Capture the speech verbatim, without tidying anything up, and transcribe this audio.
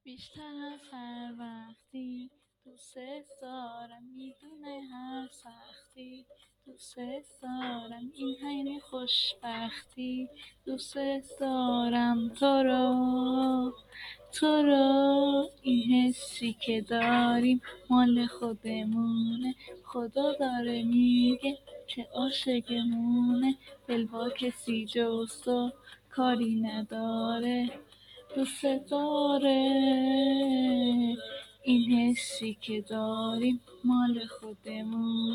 بیشتر از هر وقتی دوست دارم، میدونه هر سختی دوست دارم، این همه خوشبختی دوست دارم تو رو تو رو. این حسی که داریم مال خودمونه، خدا داره میگه که عاشقمونه، دل با کسی جز تو کاری نداره، دوست داره. این حسی که داریم مال خودمون.